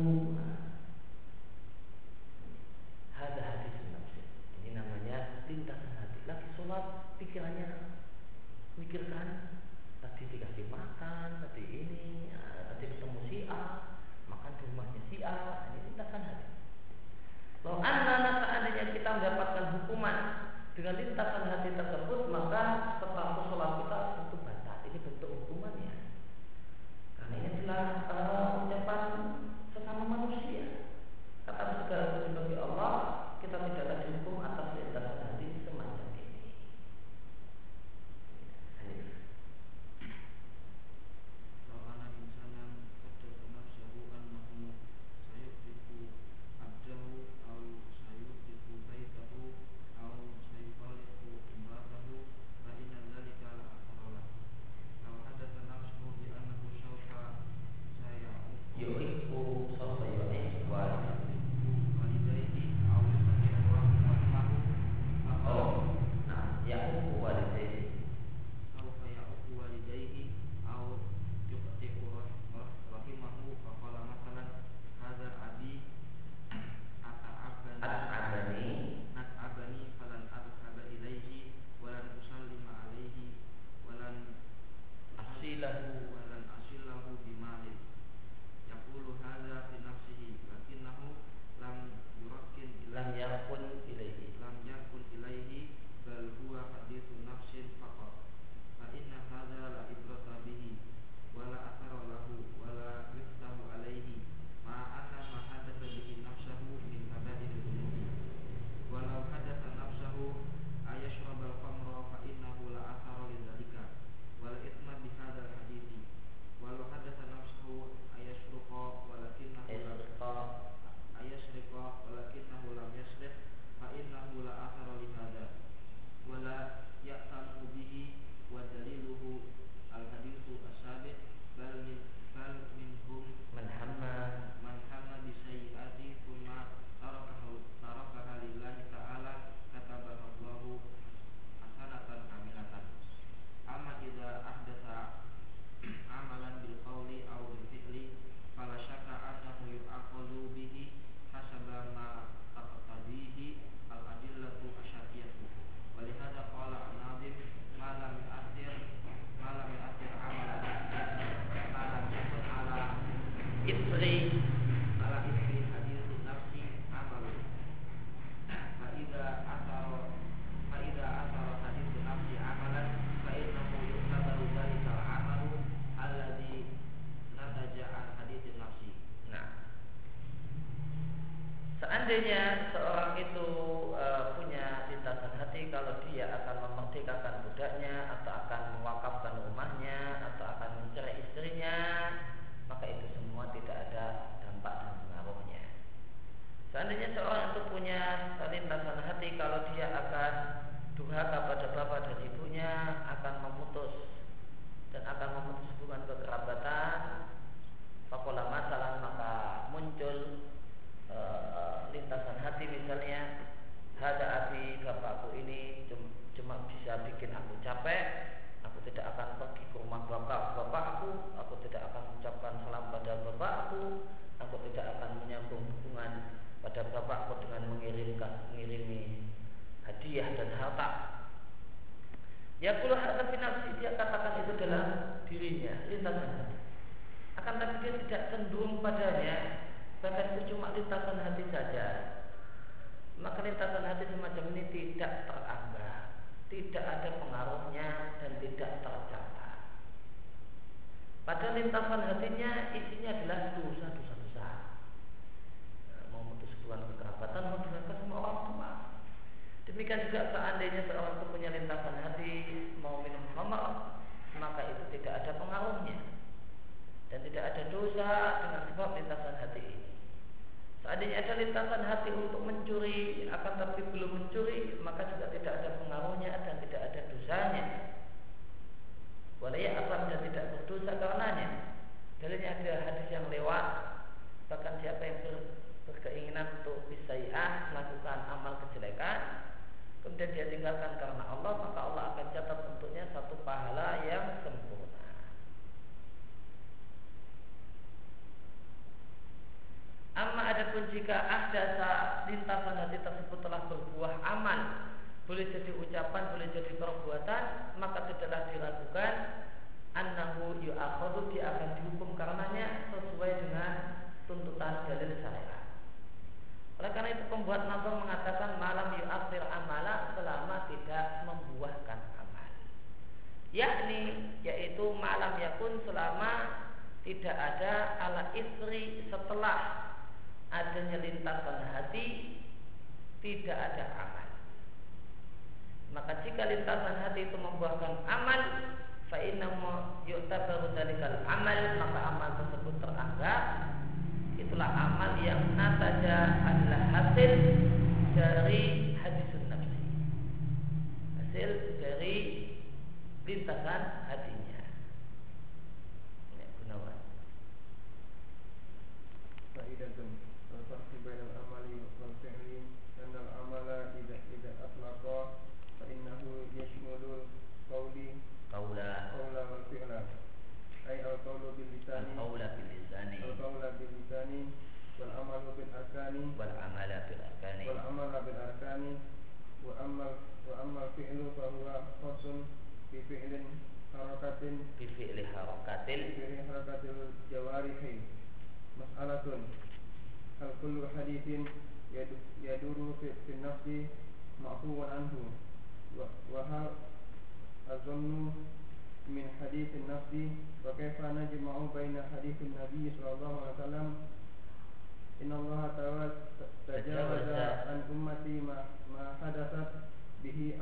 Hadza hadis nafsi. Ini namanya lintasan hati. Lagi sholat pikirannya mikirkan tadi dikasih makan, tadi ini, tadi ketemu si A, makan di rumahnya si A. Ini lintasan hati. Kalau anak seandainya kita mendapatkan hukuman dengan lintasan hati tersebut, maka setelah sholat kita tentu baca. Ini bentuk hukumannya. Karena ini adalah ucapan sesama manusia. Kata segala puji bagi Allah, kita tidaklah dihukum atas lintasan hati semacam ini. Seandainya seorang itu punya lintasan hati kalau dia akan memerdekakan budaknya, atau akan mewakafkan rumahnya, atau akan mencerai istrinya, maka itu semua tidak ada dampak dan pengaruhnya. Seandainya seorang itu punya lintasan hati kalau dia akan durhaka pada bapak dan ibunya, akan memutus dan akan memutus hubungan kekerabatan, fakola masalah, maka muncul lintasan hati misalnya, hada abi, bapakku ini cuma bisa bikin aku capek, aku tidak akan pergi ke rumah bapakku, aku tidak akan mengucapkan salam pada bapakku, aku tidak akan menyambung hubungan pada bapakku dengan mengirimi hadiah dan harta. Ya pula harta finansi, dia katakan itu dalam dirinya, lintasan hati. Akan tapi dia tidak cenderung padanya, bahkan itu cuma lintasan hati saja. Maka lintasan hati semacam ini tidak teranggap, tidak ada pengaruhnya dan tidak Padahal lintasan hatinya isinya adalah dosa-dosa besar. Mau memutus hubungan kekerabatan, mau durhaka sama orang tua. Demikian juga seandainya seorang itu punya lintasan hati mau minum khamar, maka itu tidak ada pengaruhnya dan tidak ada dosa dengan sebab lintasan hati ini. Seandainya ada lintasan hati untuk mencuri akan tapi belum mencuri, maka juga tidak ada pengaruhnya dan tidak ada dosanya. Walaya asam dan tidak berdosa karenanya. Dalilnya ada hadis yang lewat, bahkan siapa yang berkeinginan untuk bisai'ah, melakukan amal kejelekan, kemudian dia tinggalkan karena Allah, maka Allah akan catat untuknya satu pahala yang sempurna. Amma adapun jika ahdasa lintasan hati tersebut telah berbuah amal, boleh jadi ucapan, boleh jadi perbuatan, maka tidaklah diragukan annahu yu'akhadhu, dia akan dihukum karenanya sesuai dengan tuntutan dalil syariat. Oleh karena itu pembuat nazar mengatakan malam yu'akhir amala, selama tidak membuahkan amal, yakni yaitu malam yakun, selama tidak ada ala isri, setelah adanya lintasan hati tidak ada amal. Maka jika lintasan hati itu membuahkan amal, fa innahu yu'tabaru dzalikal amal, maka amal tersebut teranggap itulah amal yang nataja adalah hasil dari hadisun nafsi, hasil dari lintasan hatinya. Ini Gunawan. Fa'idatun al-farq bainal amali wal fi'li, anna al-amala idza atlaqa fa innahu yashmulu qawla wal fi'la, ay al-qawlu bil lisani wal amalu bil arkani wa amma fi'lu fa huwa khasun bi fi'li harakatil jawarihi. Mas'alatun hal kullu hadithin yaduru fi nafsi ma'fuwan anhu wa hal azannu min hadithin nafsi, wa kaifa najma'u baina hadithin nabi sallallahu alaihi wasallam inna allaha tajawaza an ummati ma hadathat bihi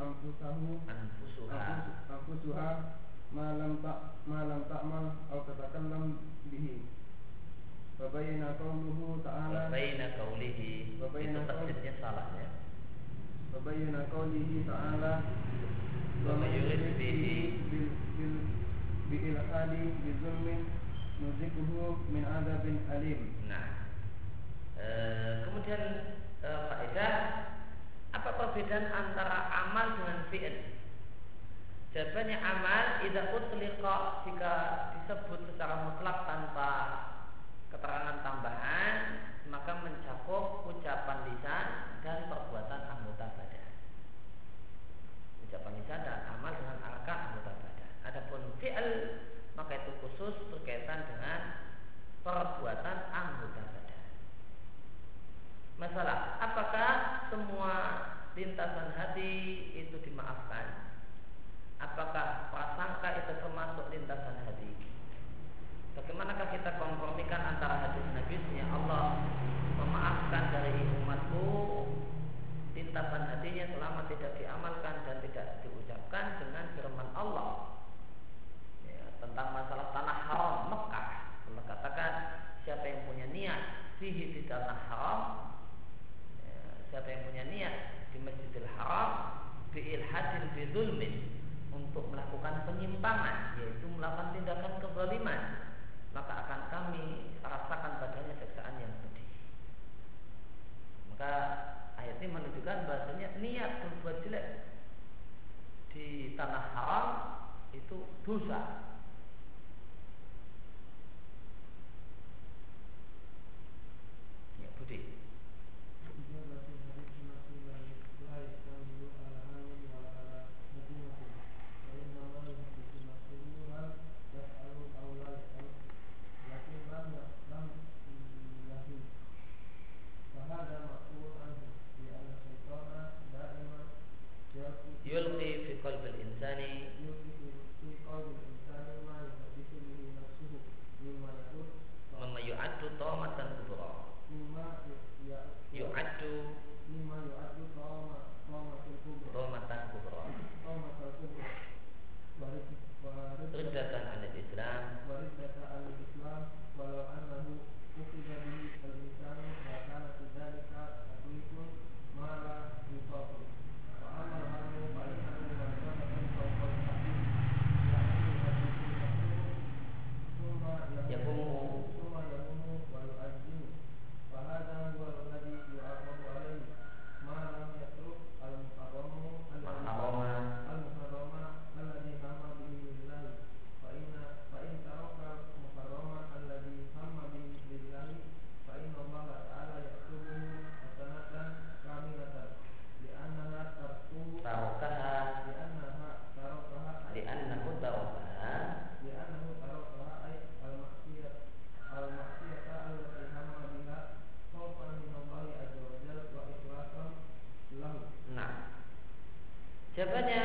anfusuha ma lam ta'mal aw tatakallam bihi. Fabayna qawluhu ta'ala, Fabayna qawlihi, itu tasdidnya salah ya. Fabayna qawlihi ta'ala, wa mayurid bihi bi'ilhadi bizulmin nuzikuhu min adabin alim. Nah, kemudian faedah, apa perbedaan antara amal dengan fi'il? Jawabannya amal idza utliqa, jika disebut secara mutlak tanpa keterangan tambahan, maka mencakup ucapan lisan dan perbuatan anggota badan. Ucapan lisan dan amal dengan arkan anggota badan. Adapun fi'il, maka itu khusus berkaitan dengan perbuatan anggota badan. Masalah, apakah semua lintasan hati itu dimaafkan? Apakah prasangka itu termasuk lintasan hati? Bagaimanakah kita kompromikan antara hadis Nabi yang Allah memaafkan dari umatku lintasan hatinya selama tidak diamalkan dan tidak diucapkan, dengan firman Allah ya, tentang masalah tanah haram Mekah. Allah katakan siapa yang punya niat fihi di tanah haram ya, siapa yang punya niat di Masjidil Haram bi'ilhadin bizulmin, untuk melakukan penyimpangan, yaitu melakukan tindakan kezaliman, maka akan kami rasakan padanya siksaan yang pedih. Maka ayat ini menunjukkan bahasanya niat berbuat jelek di tanah haram itu dosa. Ya, Budi. Yulqi fi qalbil insani Mimma yu'addu ta'amatan kubra. Yu'addu ta'amatan kubra. Riddatan anil Islam. Walau annahu ukhidha bihi al-insanu wa kana dzalika atlikun ma la yusafu. Wa amma al-hamu fa innahu martabatan fawqa al-hadid. Yaqumu wa yu'azzimu. Fa hadha huwa alladhi yu'aqabu alayhi. Ma lam yatruk al-muharrama alladhi hamma bihi lillahi. Fa in taraka al-muharrama alladhi hamma bihi lillahi fa inna Allah ta'ala yaktubuhu hasanatan kamilatan li'annahu tarakaha ay al-ma'siyata allati hamma biha khawfan min Allah azza wa jalla wa ikhlasan lahu. Nah, jawabannya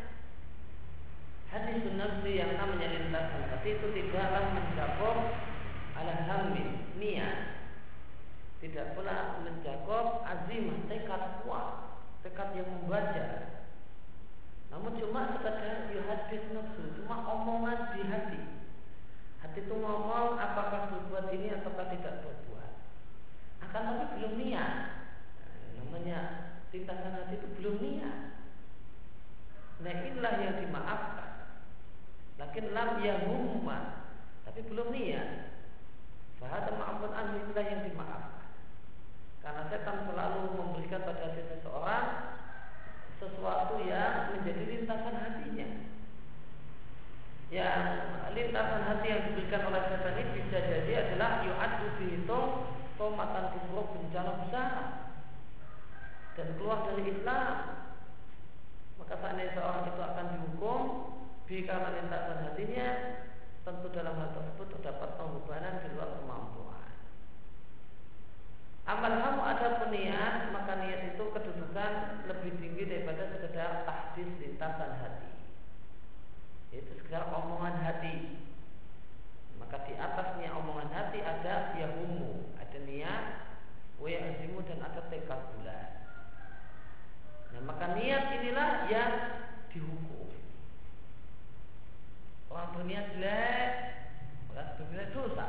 hadis nafsi yang namanya lintasan hati itu tidaklah mencakup al-hammi, niat, tidak pula mencakup azimah, tekad kuat, tekad yang membaca. Namun cuma sekadar yuhadis nafsu, cuma omongan di hati. Hati itu ngomong apakah berbuat ini ataukah tidak berbuat. Akan tapi belum niat. Namanya lintasan hati itu belum niat. Nah inilah yang dimaafkan. Lakin lam yahumma, tapi belum niat. Fahadha ma'afun anhu, inilah yang dimaafkan. Karena setan selalu memberikan pada hati seseorang sesuatu yang menjadi lintasan hatinya. Yang lintasan hati yang diberikan oleh setan ini bisa jadi adalah yu'addu dihitung tomatan kufur, bencana besar dan keluar dari Islam. Maka seandainya seorang itu akan dihukum karena lintasan hatinya, tentu dalam hal tersebut terdapat pembebanan di luar kemampuan. Amal hamu ada niat, maka niat itu kedudukan lebih tinggi daripada sekedar tahdis lintasan hati. Itu sekedar omongan hati. Maka di atasnya omongan hati ada yahumu, ada niat, wa ya'zimu, dan ada tekad pula. Nah, maka niat inilah yang dihukum. Orang berniat jelek, maka sebenarnya dosa.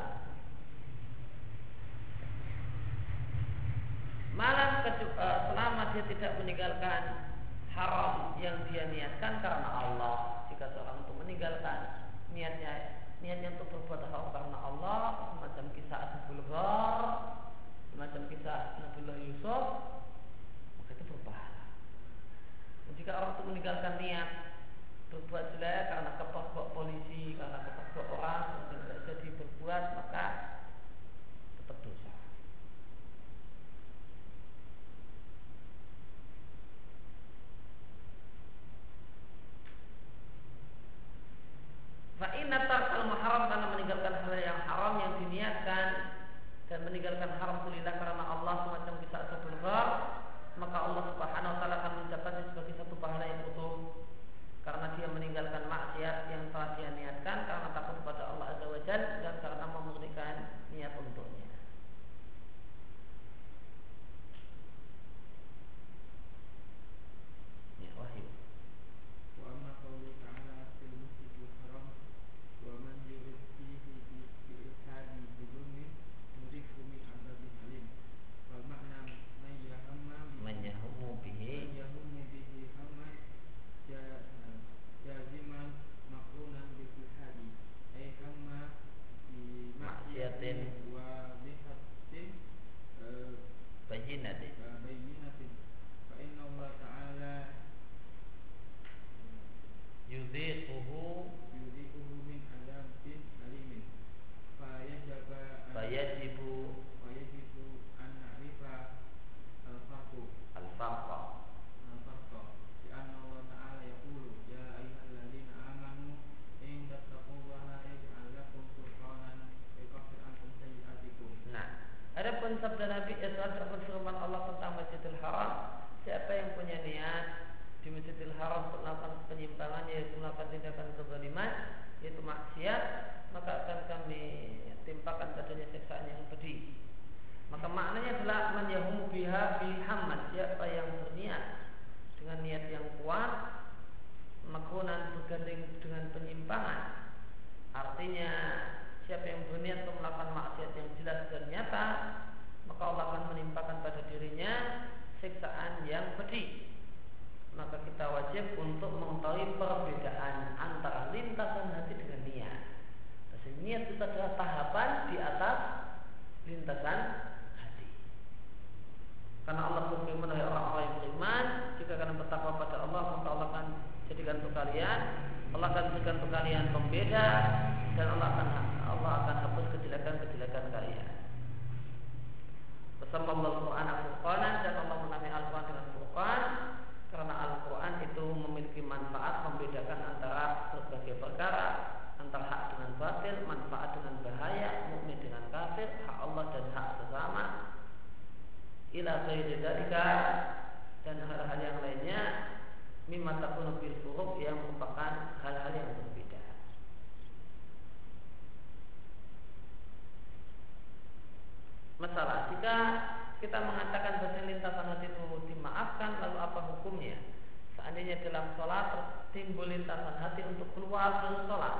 Malah selama dia tidak meninggalkan haram yang dia niatkan karena Allah. Jika seorang itu meninggalkan niatnya untuk berbuat haram karena Allah, semacam kisah Ashabul Ghar, semacam kisah Nabiullah Yusuf, maka itu berpahala. Jika orang itu meninggalkan niat berbuat jelek karena kepergok polisi, karena kepergok orang yang tidak jadi berbuat, maka tetap dosa. Fa'inna tarkal muharram, karena meninggalkan hal yang haram yang diniatkan dan meninggalkan haram kulillah karena Allah, semacam kisah Ashabul Ghar, maka Allah Subhanahu wa taala akan mencatatnya sebagai satu pahala yang utuh. Karena dia meninggalkan maksiat yang telah dia niatkan karena takut kepada Allah Azza wa Jalla dan karena memurnikan niat untuknya. Ya, wahyu. Wa amma qawlu ta'ala fil masjidil haram wa man yurid fihi bi ilhadi bi dhulmin nudikhu min adzabin alim. Wal ma'na man yahammu bihi hamman jaziman makrunan bi ilhadi ay hamma bi maksiatin wa bihatin Bayyinatin. fa inna Allah ta'ala Yudhiquhu min adzabin alimin fayajibu an na'rifa al-farqa. di anna Allah ta'ala yaqulu ya ayyuhalladzina amanu in tattaqullaha yaj'al lakum furqanan wa yukaffir ankum sayyi'atikum. Nah, adapun sabda Nabi, adapun firman Allah tentang Masjidil Haram, siapa yang punya niat di Masjidil Haram untuk melakukan penyimpangan, yaitu melakukan tindakan kezaliman, yaitu maksiat, maka akan kami timpakan padanya siksaan yang pedih. Maka maknanya adalah man yahumu biha bihamad, siapa yang berniat dengan niat yang kuat makrunan bergandeng dengan penyimpangan. Artinya siapa yang berniat untuk melakukan maksiat yang jelas dan nyata, maka Allah akan menimpakan pada dirinya siksaan yang pedih. Maka kita wajib untuk mengetahui perbedaan antara lintasan hati dengan niat. Niat itu adalah tahapan di atas lintasan hati. Karena Allah berfirman, wahai orang-orang yang beriman, jika kalian bertakwa pada Allah, maka Allah akan jadikan untuk kalian, Allah akan berikan untuk kalian pembeda, dan Allah akan hapus kejelekan-kejelekan kalian. Bersama Al-Quran Al-Furqan, dan Allah menamai Al-Quran dengan Furqan, karena Al-Quran itu memiliki manfaat membedakan antara berbagai perkara, antara hak dengan batil, manfaat dengan bahaya, mukmin dengan kafir, hak Allah dan hak sesama, ila ghairi dzalika, dan hal-hal yang lainnya, mimma takunu bil furuq, yang merupakan hal-hal yang berbeda. Masalah, jika kita mengatakan bahwa lintasan hati itu dimaafkan, lalu apa hukumnya? Seandainya dalam sholat timbul lintasan hati untuk keluar dari sholat,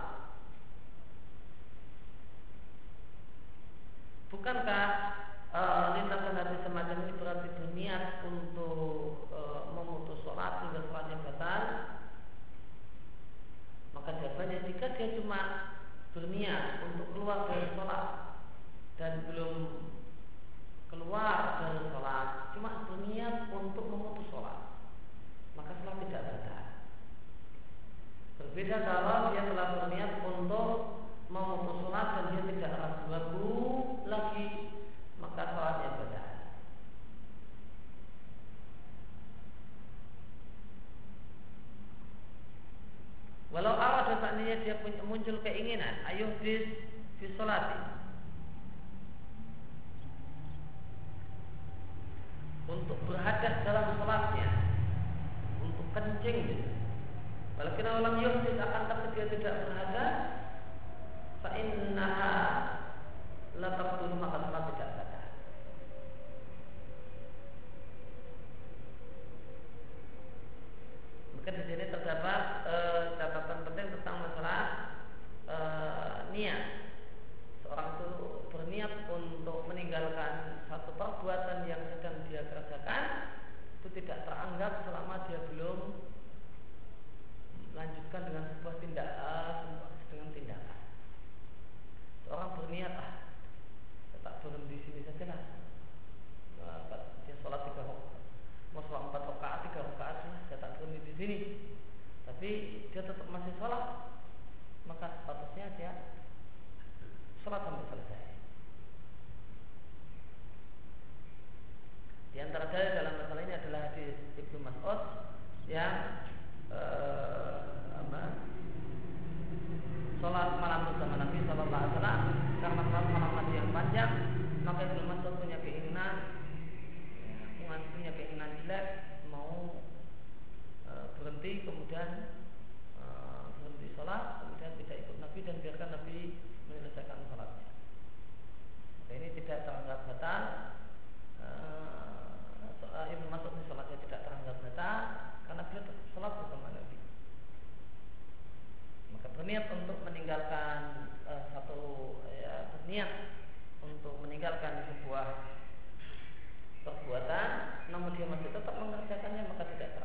bukankah lintasan hati semacam ini berarti berniat untuk memutus sholat hingga sholatnya batal? Maka jawabannya, jika dia cuma berniat untuk keluar dari sholat dan belum keluar dari sholat, cuma berniat untuk memutus sholat, maka sholat tidak batal. Berbeda kalau dia telah berniat untuk memutus sholat dan dia tidak ragu-ragu lagi, maka sholatnya batal. Walau awal dan seandainya dia muncul keinginan ayuh di sholati, untuk berhadas dalam sholatnya, untuk kencing gitu. Walakin alam yuhdis, akan tapi dia tidak berhadas, fa innaha la tabtul, maka sholat tidak batal. Maka di sini terdapat catatan penting tentang masalah niat. Seorang itu berniat untuk meninggalkan satu perbuatan yang sedang dia kerjakan, itu tidak teranggap selama dia belum melanjutkan dengan sebuah tindakan. Seorang berniat, saya tak berhenti di sini saja lah. Dia sholat 3 rakaat, mau sholat 4 rakaat, 3 rakaat, saya tak berhenti di sini. Tapi dia tetap masih sholat, maka statusnya dia sholat sampai selesai. Di antara dalil dalam masalah ini adalah hadis Ibnu Mas'ud yang sholat malam bersama Nabi Sallallahu Alaihi Wasallam. Karena sholat malam Nabi yang panjang, maka Ibnu Mas'ud punya keinginan jelek, mau berhenti, kemudian berhenti sholat, kemudian tidak ikut Nabi dan biarkan Nabi menyelesaikan sholatnya. Ini tidak teranggap batal. Ibnu Mas'ud ini sholatnya tidak teranggap batal karena dia sholat bersama Nabi. Maka berniat untuk meninggalkan berniat untuk meninggalkan sebuah perbuatan, namun dia masih tetap mengerjakannya, maka tidak